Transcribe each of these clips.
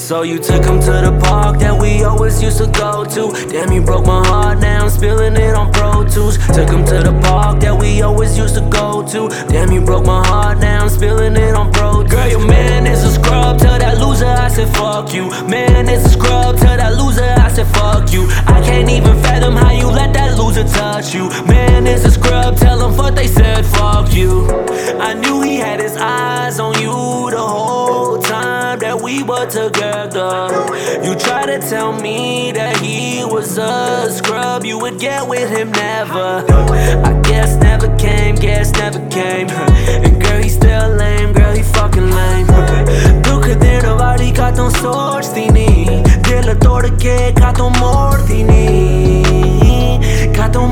So you took him to the park that we always used to go to. Damn, you broke my heart, now I'm spilling it on Pro Tools. Took him to the park that we always used to go to. Damn, you broke my heart, now I'm spilling it on Pro Tools. Girl, your man is a scrub, tell that loser I said fuck you. Man is a scrub, tell that loser I said fuck you. I can't even fathom how you let that loser touch you. Man is a scrub, tell him fuck they said fuck you. I knew he had his eyes on you the whole time that we were together. You tried to tell me that he was a scrub, you would get with him never. I guess never came, guess never came. And girl, he still lame, girl, he fucking lame. Tu che te vari katon sorstini, della torre che katon mordini, katon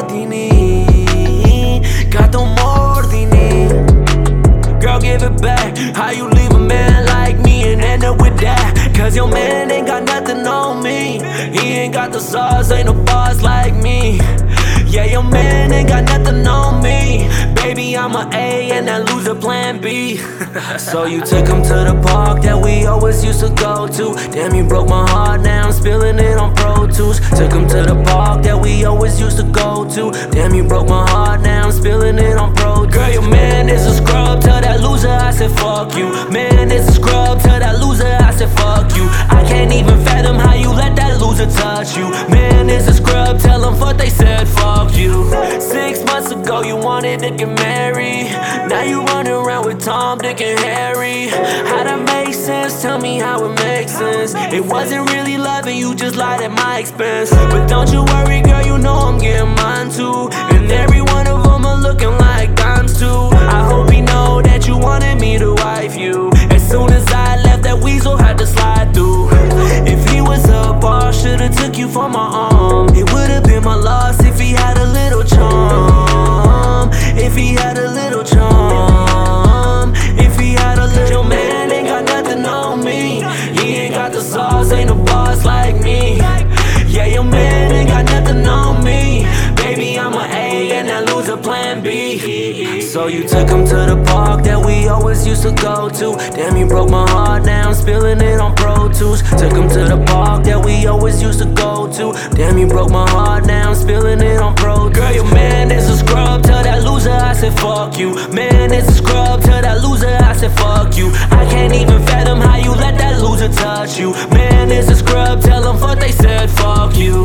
mordini, katon mordini. Girl, give it back. How you leave a man like me and end up with that? Cause your man ain't got nothing on me. He ain't got the sauce, ain't no boss like me. Yeah, your man ain't got nothing on me. Baby, I'm a A and that loser plan B. So you took him to the park that we always used to go to. Damn, you broke my heart, now I'm spilling it on Pro Tools. Took him to the park that we always used to go to. Damn, you broke my heart, now I'm spilling it on Pro Tools. Girl, your man is a scrub, tell that loser I said fuck you. Man is a scrub, tell that loser I said fuck you. I can't even fathom how you let that loser touch you. Man is a scrub, tell him fuck they said fuck you. 6 months ago you wanted to get married. Now you running around with Tom, Dick and Harry. How that make sense? Tell me how it makes sense. It wasn't really loving you, just lied at my expense. But don't you worry, girl, you know I'm getting mine too. And every one of them are looking like dimes too. I hope he know that you wanted me to wife you. As soon as I left, that weasel had to slide through. If he was a boss, should've took you for my arm. It would've been my loss if he had a little charm. If he had a little charm. If he had a little. Your man ain't got nothing on me. He ain't got the sauce, ain't a boss like me. Yeah, your man ain't got nothing on me. Baby, I'm a A and that loser plan B. So you took him to the park that we always used to go to. Damn, you broke my heart, now I'm spilling it on Pro Tools. Took him to the park that we always used to go to. Damn, you broke my heart, now I'm spilling it on Pro Tools. Girl, your man is a scrub, tell that loser I said fuck you. Man is a scrub, tell that loser I said fuck you. I can't even fathom how you let that loser touch you. Man is a scrub, tell him fuck they said fuck you.